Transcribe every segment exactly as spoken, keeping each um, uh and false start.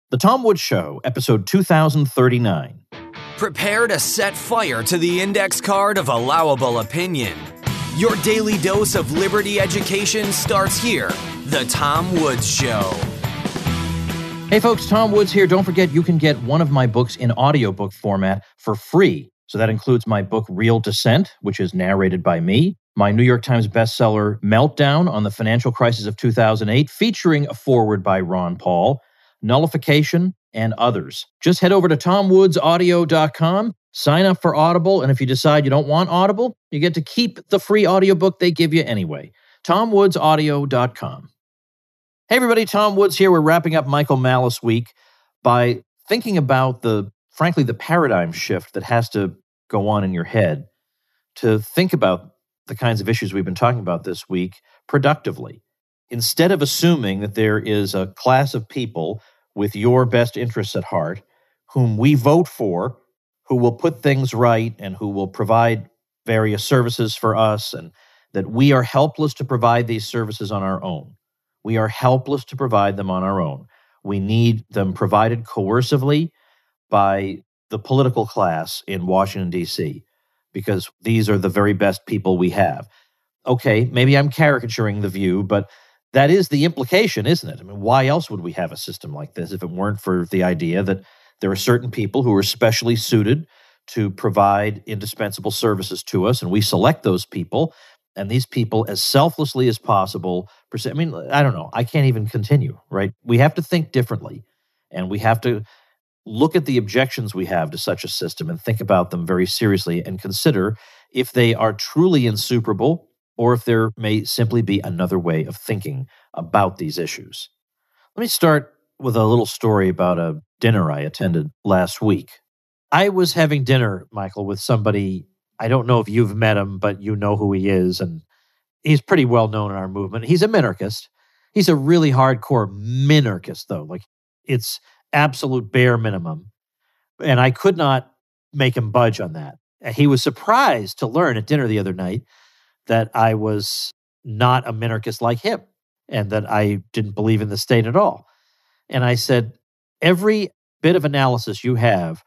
The Tom Woods Show, episode two thousand thirty-nine. Prepare to set fire to the index card of allowable opinion. Your daily dose of liberty education starts here. The Tom Woods Show. Hey folks, Tom Woods here. Don't forget you can get one of my books in audiobook format for free. So that includes my book, Real Dissent, which is narrated by me, my New York Times bestseller, Meltdown on the Financial Crisis of two thousand eight, featuring a foreword by Ron Paul, Nullification, and others. Just head over to tom woods audio dot com, sign up for Audible, and if you decide you don't want Audible, you get to keep the free audiobook they give you anyway. tom woods audio dot com. Hey everybody, Tom Woods here. We're wrapping up Michael Malice week by thinking about the, frankly, the paradigm shift that has to go on in your head to think about the kinds of issues we've been talking about this week productively. Instead of assuming that there is a class of people with your best interests at heart, whom we vote for, who will put things right and who will provide various services for us, and that we are helpless to provide these services on our own. We are helpless to provide them on our own. We need them provided coercively by the political class in Washington, D C, because these are the very best people we have. Okay, maybe I'm caricaturing the view, but that is the implication, isn't it? I mean, why else would we have a system like this if it weren't for the idea that there are certain people who are specially suited to provide indispensable services to us, and we select those people, and these people, as selflessly as possible, I mean, I don't know, I can't even continue, right? We have to think differently, and we have to look at the objections we have to such a system and think about them very seriously and consider if they are truly insuperable, or if there may simply be another way of thinking about these issues. Let me start with a little story about a dinner I attended last week. I was having dinner, Michael, with somebody, I don't know if you've met him, but you know who he is, and he's pretty well known in our movement. He's a minarchist. He's a really hardcore minarchist, though. Like, it's absolute bare minimum. And I could not make him budge on that. He was surprised to learn at dinner the other night that I was not a minarchist like him and that I didn't believe in the state at all. And I said, every bit of analysis you have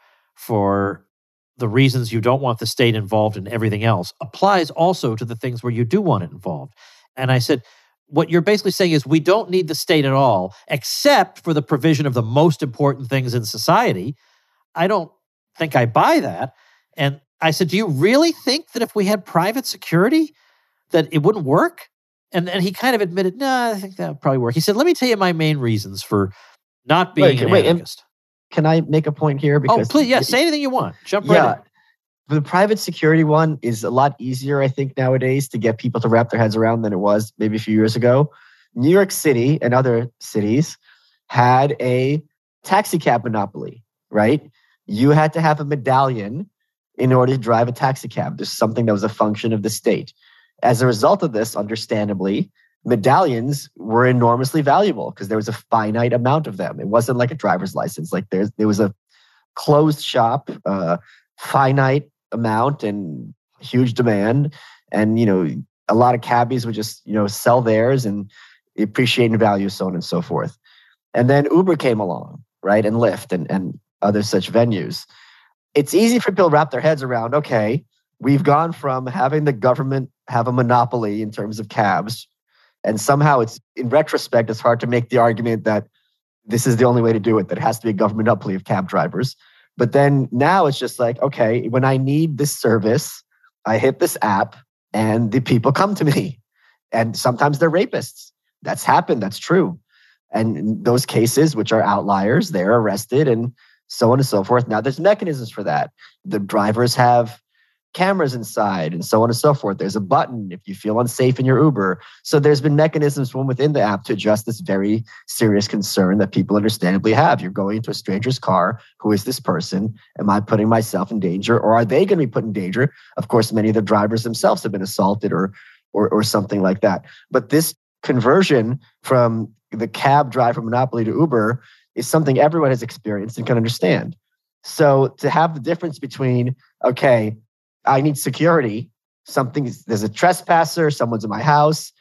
for the reasons you don't want the state involved in everything else applies also to the things where you do want it involved. And I said, what you're basically saying is we don't need the state at all, except for the provision of the most important things in society. I don't think I buy that. And I said, do you really think that if we had private security, that it wouldn't work? And and he kind of admitted, no, nah, I think that would probably work. He said, let me tell you my main reasons for not being wait, an wait, anarchist. Can I make a point here? Because oh, please, yeah, say anything you want. Jump right yeah, in. The private security one is a lot easier, I think, nowadays to get people to wrap their heads around than it was maybe a few years ago. New York City and other cities had a taxi cab monopoly, right? You had to have a medallion in order to drive a taxi cab. There's something that was a function of the state. As a result of this, understandably, medallions were enormously valuable because there was a finite amount of them. It wasn't like a driver's license. Like there's, there was a closed shop, uh, finite amount and huge demand. And, you know, a lot of cabbies would just, you know, sell theirs and appreciate in value, so on and so forth. And then Uber came along, right? And Lyft and, and other such venues. It's easy for people to wrap their heads around, okay, we've gone from having the government have a monopoly in terms of cabs, and somehow it's, in retrospect, it's hard to make the argument that this is the only way to do it, that it has to be a government monopoly of cab drivers. But then now it's just like, okay, when I need this service, I hit this app and the people come to me. And sometimes they're rapists. That's happened, that's true. And in those cases, which are outliers, they're arrested and so on and so forth. Now there's mechanisms for that. The drivers have cameras inside and so on and so forth. There's a button if you feel unsafe in your Uber. So there's been mechanisms from within the app to address this very serious concern that people understandably have. You're going into a stranger's car. Who is this person? Am I putting myself in danger, or are they going to be put in danger? Of course, many of the drivers themselves have been assaulted or or, or something like that. But this conversion from the cab driver monopoly to Uber is something everyone has experienced and can understand. So to have the difference between, okay, I need security, something, there's a trespasser, someone's in my house,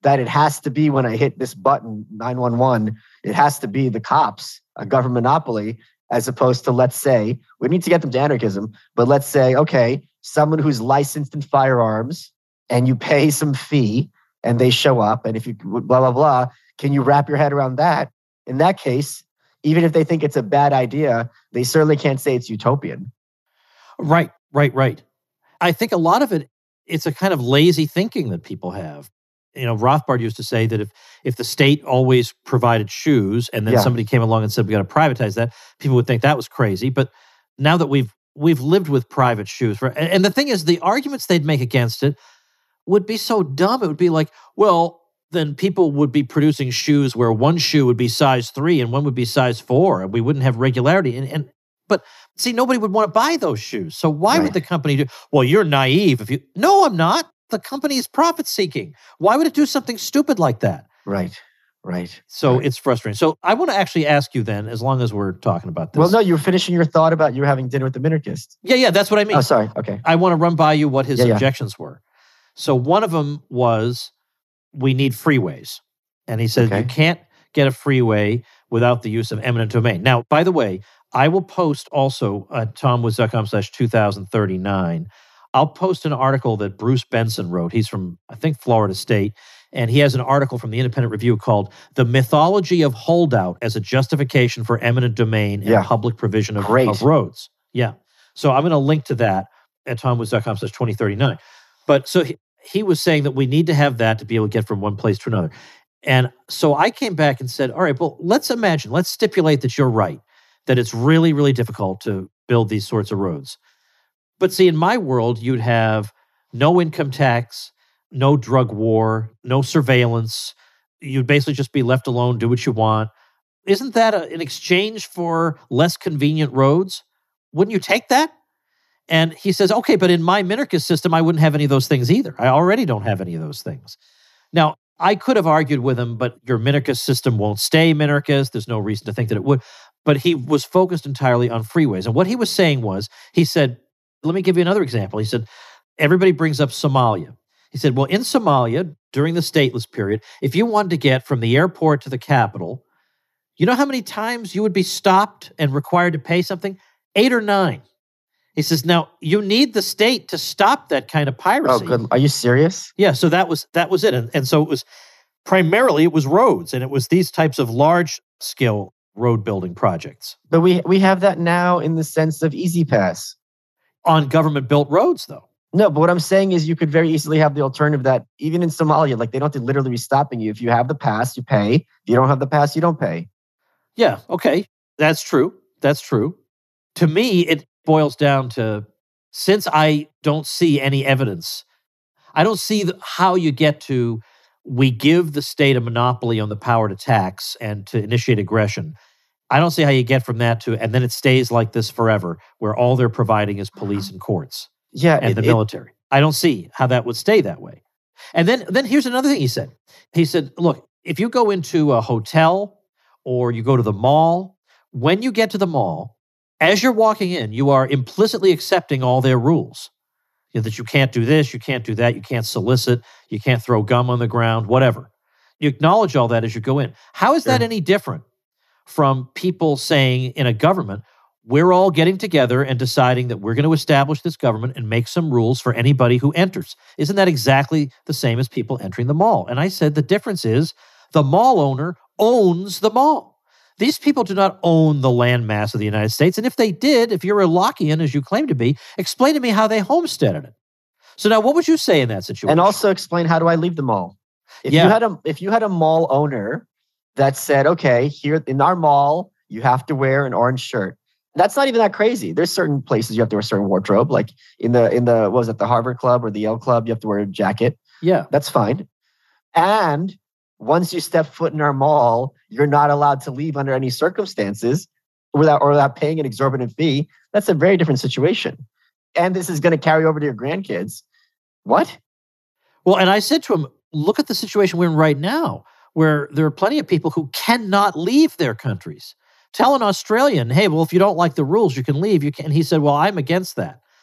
that it has to be when I hit this button, nine one one, it has to be the cops, a government monopoly, as opposed to, let's say, we need to get them to anarchism, but let's say, okay, someone who's licensed in firearms and you pay some fee and they show up, and if you blah, blah, blah, can you wrap your head around that? In that case, even if they think it's a bad idea, they certainly can't say it's utopian. Right, right, right. I think a lot of it, it's a kind of lazy thinking that people have. You know, Rothbard used to say that if if the state always provided shoes and then Yeah. somebody came along and said, we got to privatize that, people would think that was crazy. But now that we've we've lived with private shoes, for, and, and the thing is, the arguments they'd make against it would be so dumb. It would be like, well, then people would be producing shoes where one shoe would be size three and one would be size four, and we wouldn't have regularity. And, and but see, nobody would want to buy those shoes. So why Right. would the company do? Well, you're naive if you. No, I'm not. The company is profit seeking. Why would it do something stupid like that? Right, right. So right. it's frustrating. So I want to actually ask you then, as long as we're talking about this. Well, no, you were finishing your thought about you were having dinner with the minarchist. Yeah, yeah, that's what I mean. Oh, sorry. Okay. I want to run by you what his Yeah, yeah. objections were. So one of them was, we need freeways. And he said, Okay. you can't get a freeway without the use of eminent domain. Now, by the way, I will post also at tomwoods.com slash two thousand thirty-nine. I'll post an article that Bruce Benson wrote. He's from, I think, Florida State. And he has an article from the Independent Review called The Mythology of Holdout as a Justification for Eminent Domain and Yeah. Public Provision of, Great. of Roads. Yeah. So I'm going to link to that at tomwoods.com slash twenty thirty-nine. But so he, he was saying that we need to have that to be able to get from one place to another. And so I came back and said, all right, well, let's imagine, let's stipulate that you're right, that it's really, really difficult to build these sorts of roads. But see, in my world, you'd have no income tax, no drug war, no surveillance. You'd basically just be left alone, do what you want. Isn't that a, in exchange for less convenient roads? Wouldn't you take that? And he says, okay, but in my minarchist system, I wouldn't have any of those things either. I already don't have any of those things. Now, I could have argued with him, but your minarchist system won't stay minarchist. There's no reason to think that it would. But he was focused entirely on freeways. And what he was saying was, he said, let me give you another example. He said, everybody brings up Somalia. He said, well, in Somalia, during the stateless period, if you wanted to get from the airport to the capital, you know how many times you would be stopped and required to pay something? Eight or nine. He says, now, you need the state to stop that kind of piracy. Oh, good. Are you serious? Yeah, so that was that was it. And, and so it was primarily, it was roads, and it was these types of large-scale road building projects. But we we have that now in the sense of Easy Pass. On government-built roads, though. No, but what I'm saying is you could very easily have the alternative that even in Somalia, like they don't have to literally be stopping you. If you have the pass, you pay. If you don't have the pass, you don't pay. Yeah, okay. That's true. That's true. To me, it boils down to, since I don't see any evidence, I don't see the, how you get to, we give the state a monopoly on the power to tax and to initiate aggression. I don't see how you get from that to, and then it stays like this forever, where all they're providing is police and courts Yeah, and it- the it- military. I don't see how that would stay that way. And then, then here's another thing he said. He said, look, if you go into a hotel or you go to the mall, when you get to the mall, as you're walking in, you are implicitly accepting all their rules. You know, that you can't do this, you can't do that, you can't solicit, you can't throw gum on the ground, whatever. You acknowledge all that as you go in. How is that Sure. any different from people saying in a government, we're all getting together and deciding that we're going to establish this government and make some rules for anybody who enters? Isn't that exactly the same as people entering the mall? And I said the difference is the mall owner owns the mall. These people do not own the landmass of the United States. And if they did, if you're a Lockean, as you claim to be, explain to me how they homesteaded it. So now what would you say in that situation? and also explain, how do I leave the mall? If Yeah. you had a if you had a mall owner that said, okay, here in our mall, you have to wear an orange shirt. That's not even that crazy. There's certain places you have to wear a certain wardrobe, like in the in the what was it, the Harvard Club or the Yale Club, you have to wear a jacket. Yeah. That's fine. And once you step foot in our mall, you're not allowed to leave under any circumstances without or without paying an exorbitant fee. That's a very different situation. And this is going to carry over to your grandkids. What? Well, and I said to him, look at the situation we're in right now, where there are plenty of people who cannot leave their countries. Tell an Australian, hey, well, if you don't like the rules, you can leave. You can. And he said, well, I'm against that.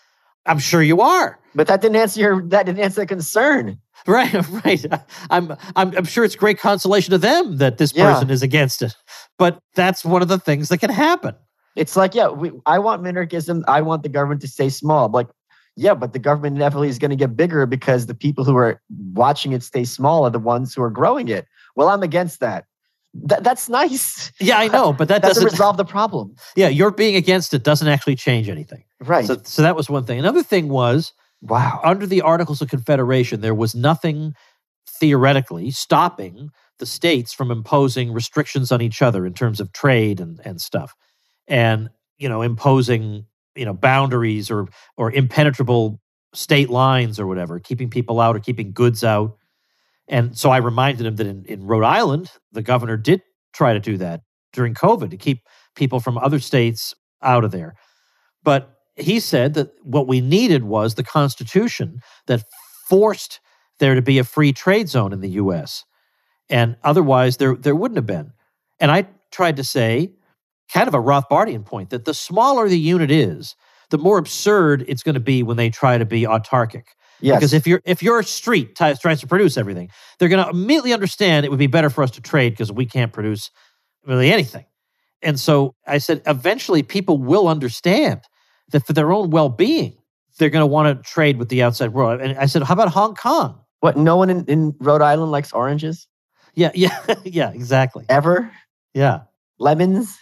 I'm sure you are. But that didn't answer your, that didn't answer the concern. Right, right. I'm, I'm, I'm sure it's great consolation to them that this Yeah. person is against it. But that's one of the things that can happen. It's like, yeah, we, I want minarchism. I want the government to stay small. Like, yeah, but the government inevitably is going to get bigger because the people who are watching it stay small are the ones who are growing it. Well, I'm against that. Th- that's nice. Yeah, I know, but that doesn't doesn't resolve the problem. Yeah, your being against it doesn't actually change anything. Right. So, so that was one thing. Another thing was, wow. under the Articles of Confederation, there was nothing theoretically stopping the states from imposing restrictions on each other in terms of trade and, and stuff. And, you know, imposing, you know, boundaries or or impenetrable state lines or whatever, keeping people out or keeping goods out. And so I reminded him that in, in Rhode Island, the governor did try to do that during COVID to keep people from other states out of there. But he said that what we needed was the Constitution that forced there to be a free trade zone in the U S. And otherwise, there, there wouldn't have been. And I tried to say, kind of a Rothbardian point, that the smaller the unit is, the more absurd it's going to be when they try to be autarkic. Yes. Because if you're if your street t- tries to produce everything, they're going to immediately understand it would be better for us to trade because we can't produce really anything. And so I said, eventually people will understand that for their own well-being, they're going to want to trade with the outside world. And I said, how about Hong Kong? What, no one in, in Rhode Island likes oranges? Yeah, yeah, yeah, exactly. Ever? Yeah. Lemons?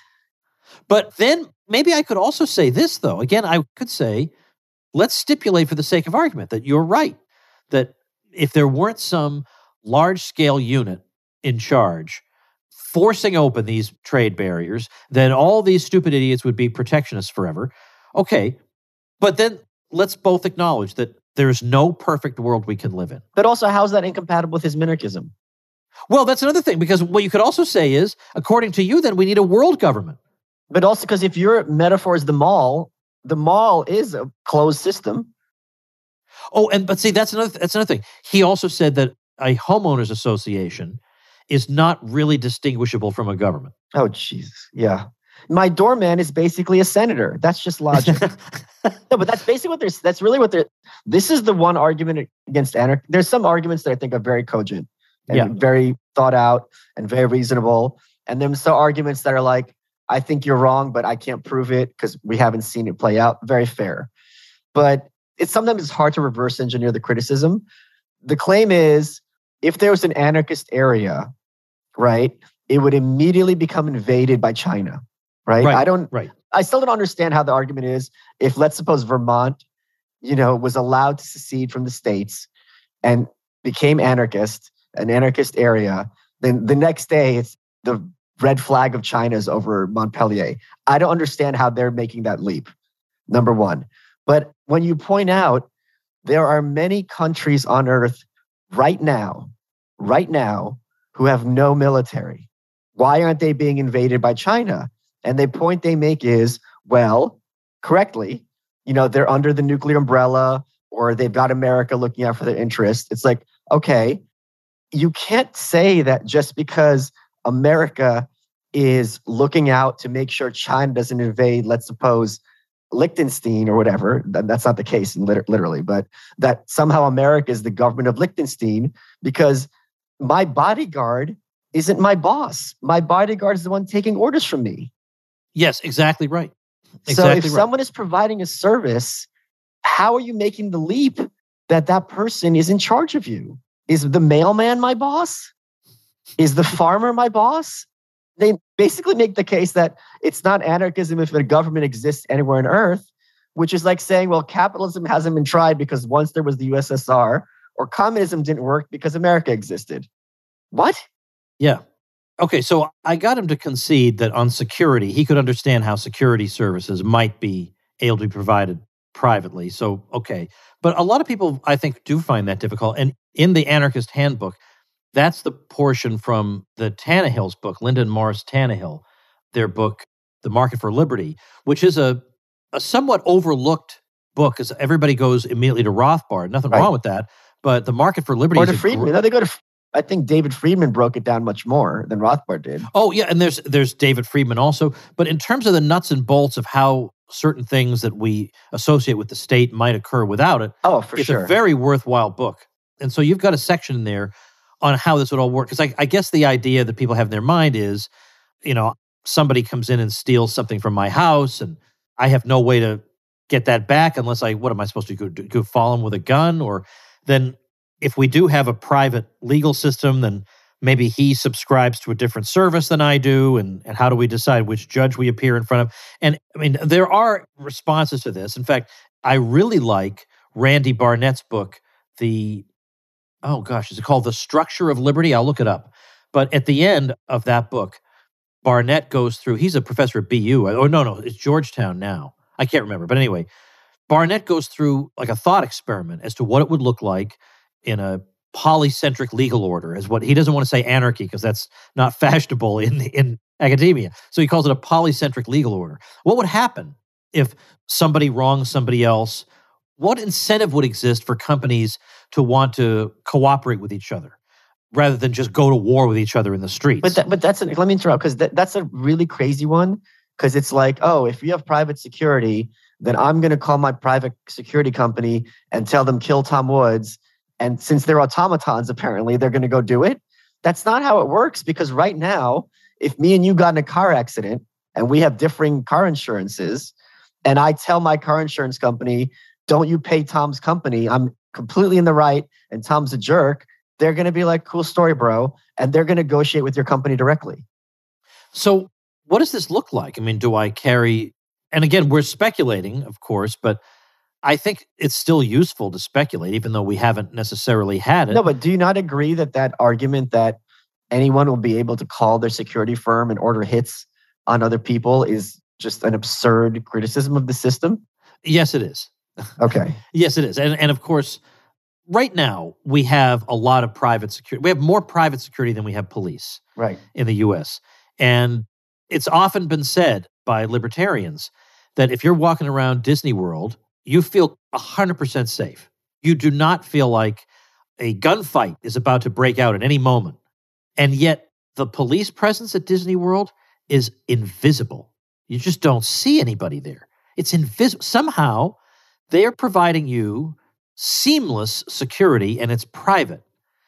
But then maybe I could also say this, though. Again, I could say, let's stipulate for the sake of argument that you're right, that if there weren't some large-scale unit in charge forcing open these trade barriers, then all these stupid idiots would be protectionists forever. Okay, but then let's both acknowledge that there's no perfect world we can live in. But also, how's that incompatible with his minarchism? Well, that's another thing, because what you could also say is, according to you, then we need a world government. But also because if your metaphor is the mall, the mall is a closed system. Oh, and but see, that's another that's another thing. He also said that a homeowners association is not really distinguishable from a government. Oh, Jesus. Yeah. My doorman is basically a senator. That's just logic. No, but that's basically what they're, that's really what they're, this is the one argument against anarchy. There's some arguments that I think are very cogent and Yeah. very thought out and very reasonable. And then some arguments that are like, I think you're wrong, but I can't prove it because we haven't seen it play out. Very fair. But it's sometimes it's hard to reverse engineer the criticism. The claim is, if there was an anarchist area, right, it would immediately become invaded by China, right? Right, I don't, right. I still don't understand how the argument is. If, let's suppose, Vermont, you know, was allowed to secede from the states and became anarchist, an anarchist area, then the next day it's the red flag of China is over Montpellier. I don't understand how they're making that leap, number one. But when you point out, there are many countries on earth right now, right now, who have no military. Why aren't they being invaded by China? And the point they make is, well, correctly, you know, they're under the nuclear umbrella or they've got America looking out for their interests. It's like, okay, you can't say that just because America is looking out to make sure China doesn't invade, let's suppose, Liechtenstein or whatever. That's not the case literally, but that somehow America is the government of Liechtenstein because my bodyguard isn't my boss. My bodyguard is the one taking orders from me. Yes, exactly right. Exactly so if right. someone is providing a service, how are you making the leap that that person is in charge of you? Is the mailman my boss? Is the farmer my boss? They basically make the case that it's not anarchism if a government exists anywhere on earth, which is like saying, well, capitalism hasn't been tried because once there was the U S S R, or communism didn't work because America existed. What? Yeah. Okay, so I got him to concede that on security, he could understand how security services might be able to be provided privately. So, okay. But a lot of people, I think, do find that difficult. And in the Anarchist Handbook, that's the portion from the Tannehill's book, Linda and Morris Tannehill, their book, The Market for Liberty, which is a, a somewhat overlooked book because everybody goes immediately to Rothbard. Nothing Right. wrong with that. But The Market for Liberty Or is to a Friedman. gr- No, they go to, I think David Friedman broke it down much more than Rothbard did. Oh, yeah, and there's there's David Friedman also. But in terms of the nuts and bolts of how certain things that we associate with the state might occur without it. Oh, for it's sure. It's a very worthwhile book. And so you've got a section in there on how this would all work. Because I, I guess the idea that people have in their mind is, you know, somebody comes in and steals something from my house and I have no way to get that back unless I, what am I supposed to do? Go, go follow him with a gun? Or then if we do have a private legal system, then maybe he subscribes to a different service than I do. And, and how do we decide which judge we appear in front of? And I mean, there are responses to this. In fact, I really like Randy Barnett's book, the, oh gosh, is it called The Structure of Liberty? I'll look it up. But at the end of that book, Barnett goes through, he's a professor at B U. Oh, no, no, it's Georgetown now. I can't remember. But anyway, Barnett goes through like a thought experiment as to what it would look like in a polycentric legal order, is what he doesn't want to say anarchy because that's not fashionable in, in academia. So he calls it a polycentric legal order. What would happen if somebody wrongs somebody else? What incentive would exist for companies to want to cooperate with each other rather than just go to war with each other in the streets? But that, but that's, a, let me interrupt, because that, that's a really crazy one, because it's like, oh, if you have private security, then I'm going to call my private security company and tell them kill Tom Woods. And since they're automatons, apparently, they're going to go do it. That's not how it works, because right now, if me and you got in a car accident and we have differing car insurances, and I tell my car insurance company, don't you pay Tom's company, I'm completely in the right and Tom's a jerk, they're going to be like, cool story, bro. And they're going to negotiate with your company directly. So what does this look like? I mean, do I carry, and again, we're speculating, of course, but I think it's still useful to speculate, even though we haven't necessarily had it. No, but do you not agree that that argument that anyone will be able to call their security firm and order hits on other people is just an absurd criticism of the system? Yes, it is. Okay. Yes, it is. And, and of course, right now, we have a lot of private security. We have more private security than we have police right. in the U S. And it's often been said by libertarians that if you're walking around Disney World, you feel one hundred percent safe. You do not feel like a gunfight is about to break out at any moment. And yet, the police presence at Disney World is invisible. You just don't see anybody there. It's invisible. Somehow, they are providing you seamless security, and it's private.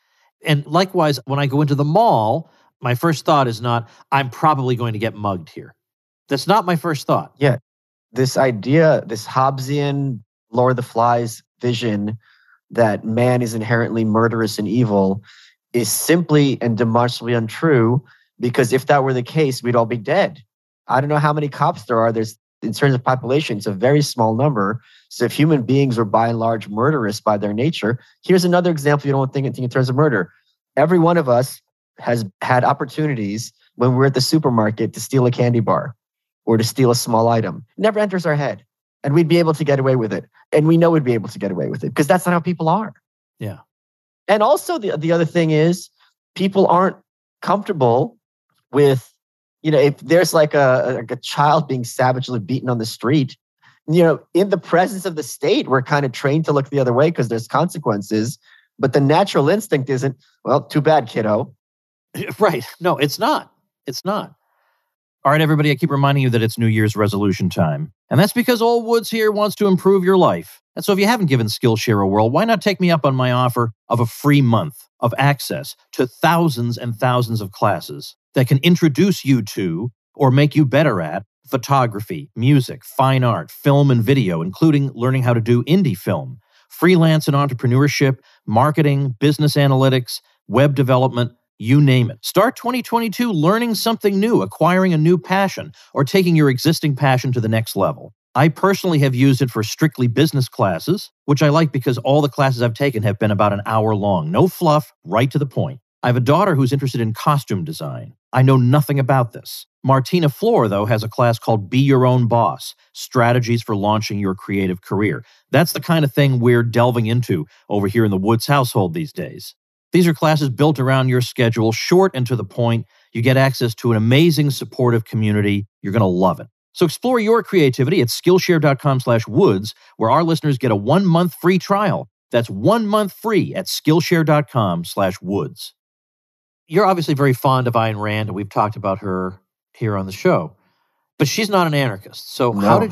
And likewise, when I go into the mall, my first thought is not, I'm probably going to get mugged here. That's not my first thought. Yeah. This idea, this Hobbesian Lord of the Flies vision that man is inherently murderous and evil is simply and demonstrably untrue, because if that were the case, we'd all be dead. I don't know how many cops there are. There's, in terms of population, it's a very small number. So if human beings are by and large murderous by their nature, here's another example you don't think, think in terms of murder. Every one of us has had opportunities when we're at the supermarket to steal a candy bar or to steal a small item. It never enters our head. And we'd be able to get away with it. And we know we'd be able to get away with it because that's not how people are. Yeah. And also the, the other thing is people aren't comfortable with, you know, if there's like a, like a child being savagely beaten on the street, you know, in the presence of the state, we're kind of trained to look the other way because there's consequences. But the natural instinct isn't, well, too bad, kiddo. Right. No, it's not. It's not. All right, everybody, I keep reminding you that it's New Year's resolution time. And that's because Old Woods here wants to improve your life. And so if you haven't given Skillshare a whirl, why not take me up on my offer of a free month of access to thousands and thousands of classes that can introduce you to or make you better at photography, music, fine art, film and video, including learning how to do indie film, freelance and entrepreneurship, marketing, business analytics, web development, you name it. Start twenty twenty-two learning something new, acquiring a new passion, or taking your existing passion to the next level. I personally have used it for strictly business classes, which I like because all the classes I've taken have been about an hour long. No fluff, right to the point. I have a daughter who's interested in costume design. I know nothing about this. Martina Floor, though, has a class called Be Your Own Boss, Strategies for Launching Your Creative Career. That's the kind of thing we're delving into over here in the Woods household these days. These are classes built around your schedule, short and to the point. You get access to an amazing, supportive community. You're going to love it. So explore your creativity at Skillshare.com slash Woods, where our listeners get a one-month free trial. That's one month free at Skillshare.com slash Woods. You're obviously very fond of Ayn Rand, and we've talked about her here on the show. But she's not an anarchist. So No. how did you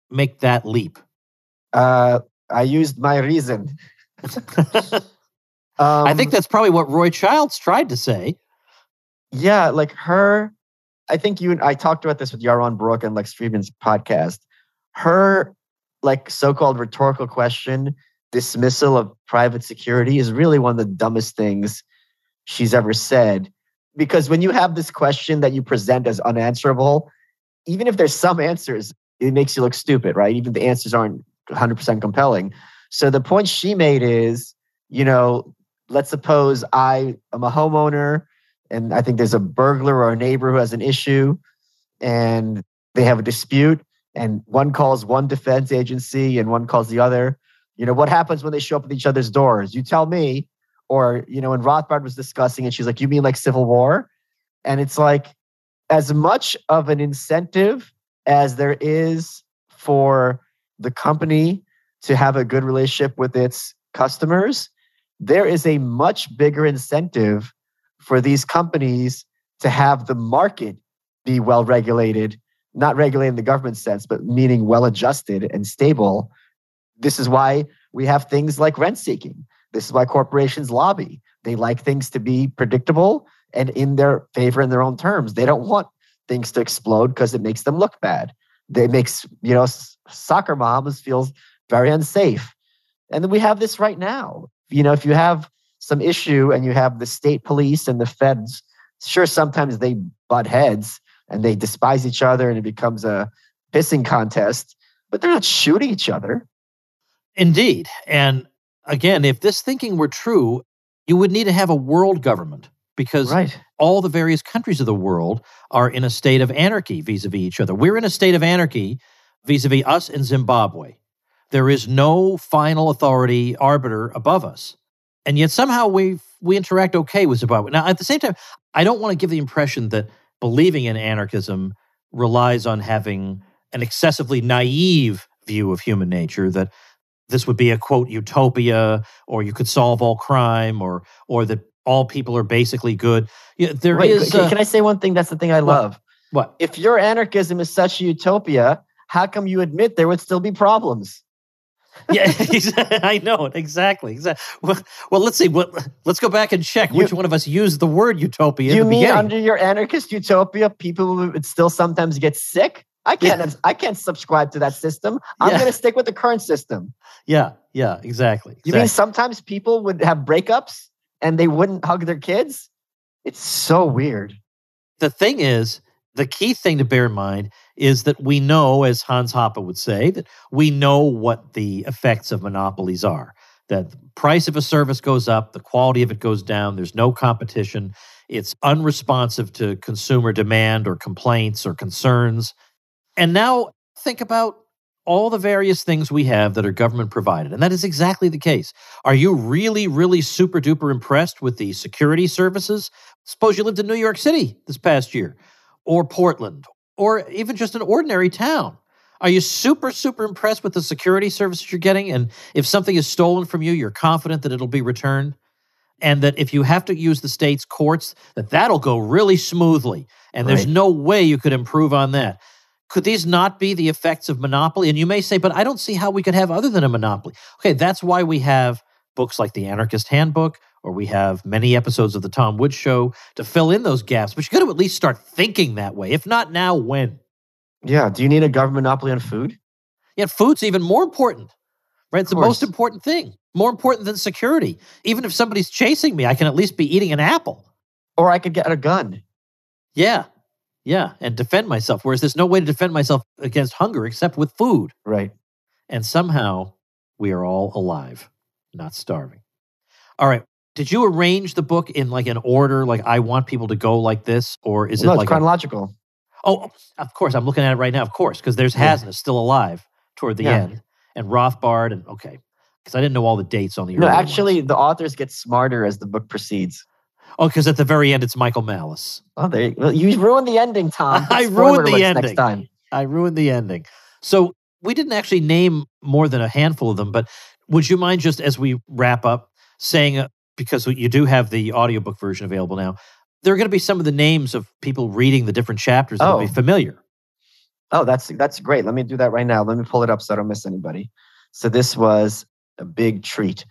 make that leap? Uh, I used my reason. um, I think Um, that's probably what Roy Childs tried to say. yeah, like her, I think you and I talked about this with Yaron Brook and Lex Friedman's podcast. Her like so-called rhetorical question, dismissal of private security, is really one of the dumbest things she's ever said. Because when you have this question that you present as unanswerable, even if there's some answers, it makes you look stupid, right? Even if the answers aren't one hundred percent compelling. So the point she made is, you know, let's suppose I am a homeowner and I think there's a burglar or a neighbor who has an issue and they have a dispute and one calls one defense agency and one calls the other. You know, what happens when they show up at each other's doors? You tell me. Or, you know, when Rothbard was discussing it, she's like, you mean like civil war? And it's like, as much of an incentive as there is for the company to have a good relationship with its customers, there is a much bigger incentive for these companies to have the market be well regulated, not regulated in the government sense, but meaning well adjusted and stable. This is why we have things like rent seeking. This is why corporations lobby. They like things to be predictable and in their favor in their own terms. They don't want things to explode because it makes them look bad. It makes, you know, soccer moms feel very unsafe. And then we have this right now. You know, if you have some issue and you have the state police and the feds, sure, sometimes they butt heads and they despise each other and it becomes a pissing contest, but they're not shooting each other. Indeed. And again, if this thinking were true, you would need to have a world government because right. all the various countries of the world are in a state of anarchy vis-a-vis each other. We're in a state of anarchy vis-a-vis us in Zimbabwe. There is no final authority arbiter above us. And yet somehow we we interact okay with Zimbabwe. Now, at the same time, I don't want to give the impression that believing in anarchism relies on having an excessively naive view of human nature, that this would be a, quote, utopia, or you could solve all crime, or or that all people are basically good. Yeah, there Wait, is. Can, uh, can I say one thing? That's the thing I what? love. What? If your anarchism is such a utopia, how come you admit there would still be problems? Yeah, I know it exactly. Exactly. Well, well, let's see. What? Let's go back and check You- which one of us used the word utopia. in You the mean beginning. under your anarchist utopia, people would still sometimes get sick? I can't. Yeah. I can't subscribe to that system. I'm Yeah. going to stick with the current system. Yeah, yeah, exactly. You mean exactly. sometimes people would have breakups and they wouldn't hug their kids? It's so weird. The thing is, the key thing to bear in mind is that we know, as Hans Hoppe would say, that we know what the effects of monopolies are. That the price of a service goes up, the quality of it goes down, there's no competition, it's unresponsive to consumer demand or complaints or concerns. And now think about all the various things we have that are government provided. And that is exactly the case. Are you really, really super duper impressed with the security services? Suppose you lived in New York City this past year, or Portland, or even just an ordinary town. Are you super, super impressed with the security services you're getting? And if something is stolen from you, you're confident that it'll be returned? And that if you have to use the state's courts, that that'll go really smoothly. And there's Right. no way you could improve on that. Could these not be the effects of monopoly? And you may say, but I don't see how we could have other than a monopoly. Okay, that's why we have books like The Anarchist Handbook, or we have many episodes of The Tom Woods Show to fill in those gaps. But you got to at least start thinking that way. If not now, when? Yeah. Do you need a government monopoly on food? Yet food's even more important, right? It's the course. most important thing, more important than security. Even if somebody's chasing me, I can at least be eating an apple. Or I could get a gun. Yeah, yeah, and defend myself. Whereas there's no way to defend myself against hunger except with food. Right. And somehow we are all alive, not starving. All right. Did you arrange the book in like an order, like I want people to go like this? Or is it no, it's like a, chronological. oh, of course, I'm looking at it right now, of course, because there's Yeah. Hasna still alive toward the Yeah. end, and Rothbard, and okay, because I didn't know all the dates on the No, early actually, ones. the authors get smarter as the book proceeds. Oh, because at the very end, it's Michael Malice. Oh, there you, well, you ruined the ending, Tom. I Spoiler ruined the alerts ending. Next time. I ruined the ending. So we didn't actually name more than a handful of them, but would you mind just as we wrap up saying, uh, because you do have the audiobook version available now, there are going to be some of the names of people reading the different chapters that will Oh. be familiar. Oh, that's that's great. Let me do that right now. Let me pull it up so I don't miss anybody. So this was a big treat.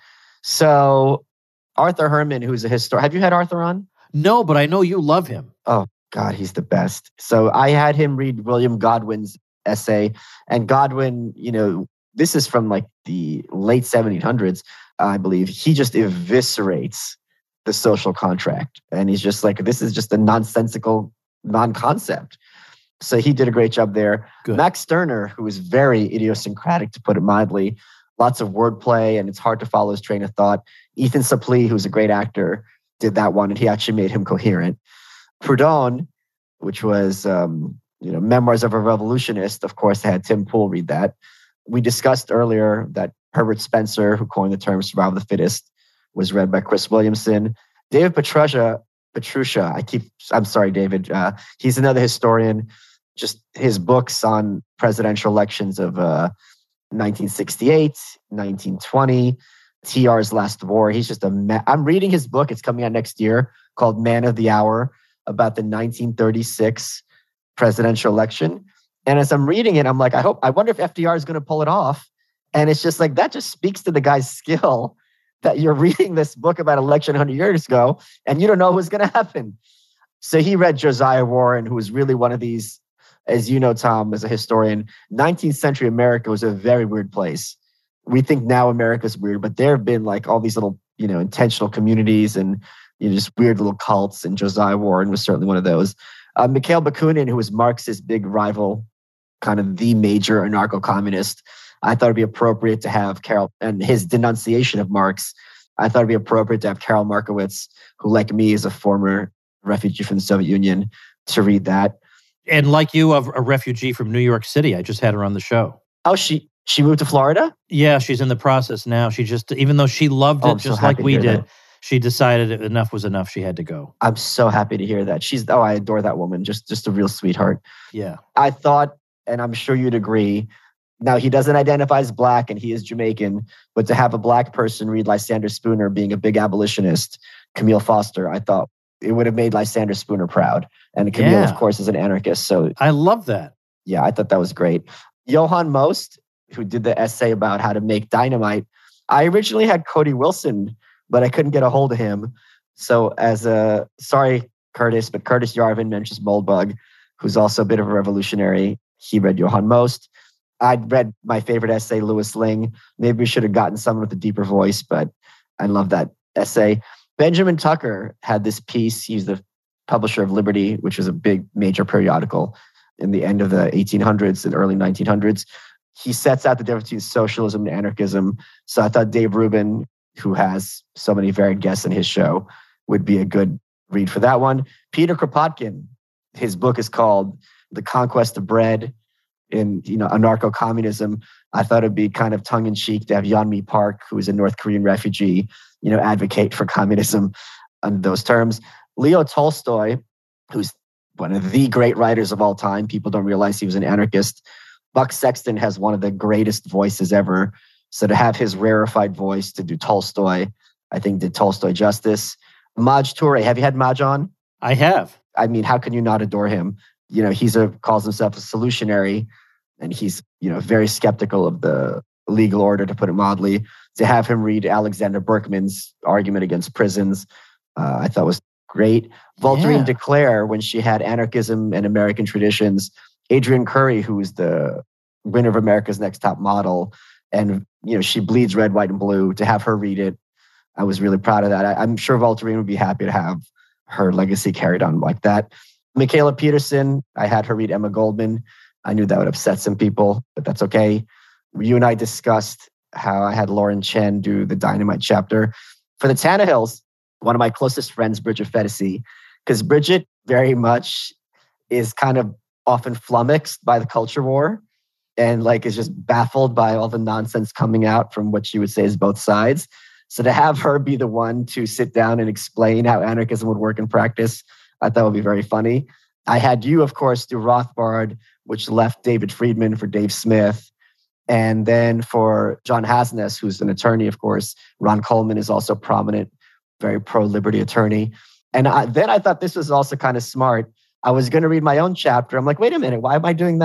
So Arthur Herman, who's a historian. Have you had Arthur on? No, but I know you love him. Oh, God, he's the best. So I had him read William Godwin's essay. And Godwin, you know, this is from like the late seventeen hundreds, I believe. He just eviscerates the social contract. And he's just like, this is just a nonsensical non-concept. So he did a great job there. Good. Max Stirner, who is very idiosyncratic, to put it mildly, lots of wordplay, and it's hard to follow his train of thought. Ethan Suplee, who's a great actor, did that one, and he actually made him coherent. Proudhon, which was um, you know, Memoirs of a Revolutionist. Of course, I had Tim Pool read that. We discussed earlier that Herbert Spencer, who coined the term survival of the fittest, was read by Chris Williamson. David Petrusha, Petrusha, I keep, I'm sorry, David. Uh, he's another historian. Just his books on presidential elections of uh, nineteen sixty-eight, nineteen twenty, T R's Last War. He's just a, ma- I'm reading his book. It's coming out next year called Man of the Hour, about the nineteen thirty-six presidential election. And as I'm reading it, I'm like, I hope, I wonder if F D R is going to pull it off. And it's just like, that just speaks to the guy's skill that you're reading this book about election one hundred years ago and you don't know what's going to happen. So he read Josiah Warren, who was really one of these, as you know, Tom, as a historian, nineteenth century America was a very weird place. We think now America's weird, but there have been like all these little, you know, intentional communities and, you know, just weird little cults. And Josiah Warren was certainly one of those. Uh, Mikhail Bakunin, who was Marx's big rival, kind of the major anarcho-communist, I thought it'd be appropriate to have Karol, and his denunciation of Marx, I thought it'd be appropriate to have Karol Markowitz, who like me is a former refugee from the Soviet Union, to read that. And like you, a, a refugee from New York City. I just had her on the show. Oh, she she moved to Florida? Yeah, she's in the process now. She just, even though she loved it oh, just so like we did, that. she decided enough was enough. She had to go. I'm so happy to hear that. She's, oh, I adore that woman. Just, just a real sweetheart. Yeah. I thought, and I'm sure you'd agree, now he doesn't identify as black and he is Jamaican, but to have a black person read Lysander Spooner being a big abolitionist, Camille Foster, I thought it would have made Lysander Spooner proud. And Camille, Yeah. of course, is an anarchist. So I love that. yeah, I thought that was great. Johann Most, who did the essay about how to make dynamite, I originally had Cody Wilson, but I couldn't get a hold of him. So as a, sorry, Curtis, but Curtis Yarvin mentions Moldbug, who's also a bit of a revolutionary. He read Johann Most. I'd read my favorite essay, Louis Ling. Maybe we should have gotten someone with a deeper voice, but I love that essay. Benjamin Tucker had this piece. He's the publisher of Liberty, which was a big major periodical in the end of the eighteen hundreds and early nineteen hundreds. He sets out the difference between socialism and anarchism. So I thought Dave Rubin, who has so many varied guests in his show, would be a good read for that one. Peter Kropotkin, his book is called The Conquest of Bread in, you know, Anarcho-Communism. I thought it'd be kind of tongue-in-cheek to have Yeonmi Park, who is a North Korean refugee, you know, advocate for communism on those terms. Leo Tolstoy, who's one of the great writers of all time. People don't realize he was an anarchist. Buck Sexton has one of the greatest voices ever. So to have his rarefied voice to do Tolstoy, I think did Tolstoy justice. Maj Toure, have you had Maj on? I have. I mean, how can you not adore him? You know, he's a calls himself a solutionary, and he's, you know, very skeptical of the legal order, to put it mildly. To have him read Alexander Berkman's argument against prisons, uh, I thought was great. Voltairine Yeah. de Cleyre, when she had Anarchism and American Traditions. Adrienne Curry, who was the winner of America's Next Top Model, and, you know, she bleeds red, white, and blue. To have her read it, I was really proud of that. I, I'm sure Voltairine would be happy to have her legacy carried on like that. Michaela Peterson, I had her read Emma Goldman. I knew that would upset some people, but that's okay. You and I discussed how I had Lauren Chen do the Dynamite chapter. For the Tannehills, one of my closest friends, Bridget Fedesi, because Bridget very much is kind of often flummoxed by the culture war and like is just baffled by all the nonsense coming out from what she would say is both sides. So to have her be the one to sit down and explain how anarchism would work in practice, I thought would be very funny. I had you, of course, do Rothbard, which left David Friedman for Dave Smith. And then for John Hasness, who's an attorney, of course, Ron Coleman is also prominent, very pro-liberty attorney. And I, then I thought this was also kind of smart. I was going to read my own chapter. I'm like, wait a minute, why am I doing that?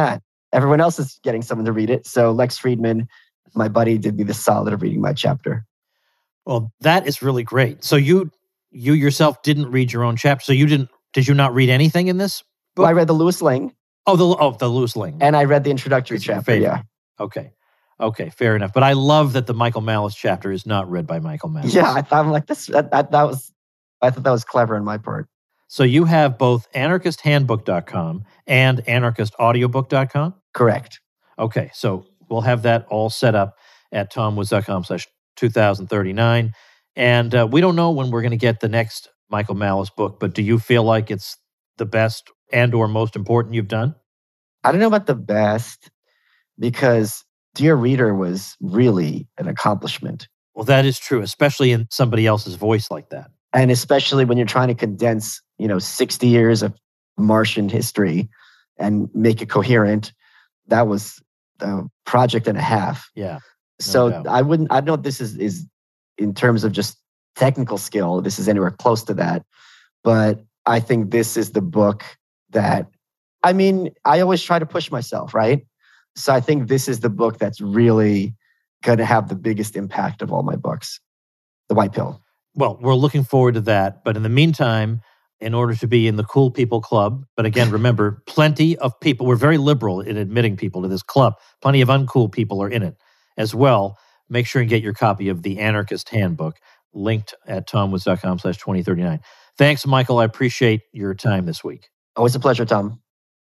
everyone else is getting someone to read it. So Lex Friedman, my buddy, did me the solid of reading my chapter. Well, that is really great. So you you yourself didn't read your own chapter. So you didn't, did you not read anything in this book? Well, I read the Louis Ling. Oh, the oh the Louis Ling. And I read the introductory It's your chapter, favorite. yeah. Okay. Okay, fair enough. But I love that the Michael Malice chapter is not read by Michael Malice. Yeah, I thought I'm like this. That, that, that was, I thought that was clever on my part. So you have both anarchist handbook dot com and anarchist audiobook dot com? Correct. Okay, so we'll have that all set up at tomwoods dot com slash two thousand thirty-nine. And uh, we don't know when we're going to get the next Michael Malice book, but do you feel like it's the best and or most important you've done? I don't know about the best, because Dear Reader was really an accomplishment. Well, that is true, especially in somebody else's voice like that. And especially when you're trying to condense, you know, sixty years of Martian history and make it coherent. That was a project and a half. Yeah. No so doubt. I wouldn't, I don't know if this is, is in terms of just technical skill, this is anywhere close to that. But I think this is the book that, I mean, I always try to push myself, right? So I think this is the book that's really going to have the biggest impact of all my books, The White Pill. Well, we're looking forward to that. But in the meantime, in order to be in the Cool People Club, but again, remember, plenty of people, we're very liberal in admitting people to this club. Plenty of uncool people are in it as well. Make sure and get your copy of the Anarchist Handbook, linked at tomwoods dot com slash twenty thirty-nine. Thanks, Michael. I appreciate your time this week. Always a pleasure, Tom.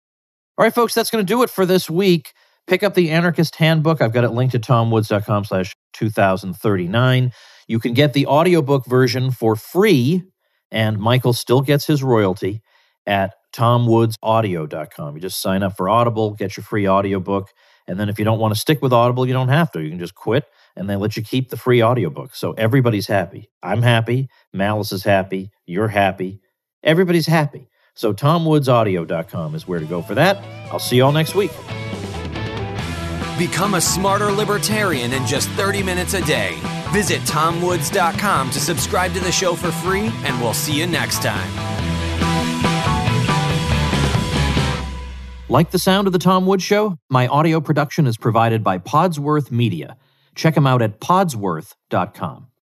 All right, folks, that's going to do it for this week. Pick up the Anarchist Handbook. I've got it linked at tomwoods dot com slash two thousand thirty-nine. You can get the audiobook version for free, and Michael still gets his royalty at tom woods audio dot com. You just sign up for Audible, get your free audiobook, and then if you don't want to stick with Audible, you don't have to. You can just quit, and they let you keep the free audiobook. So everybody's happy. I'm happy. Malice is happy. You're happy. Everybody's happy. So tom woods audio dot com is where to go for that. I'll see you all next week. Become a smarter libertarian in just thirty minutes a day. Visit tom woods dot com to subscribe to the show for free, and we'll see you next time. Like the sound of The Tom Woods Show? My audio production is provided by Podsworth Media. Check them out at podsworth dot com.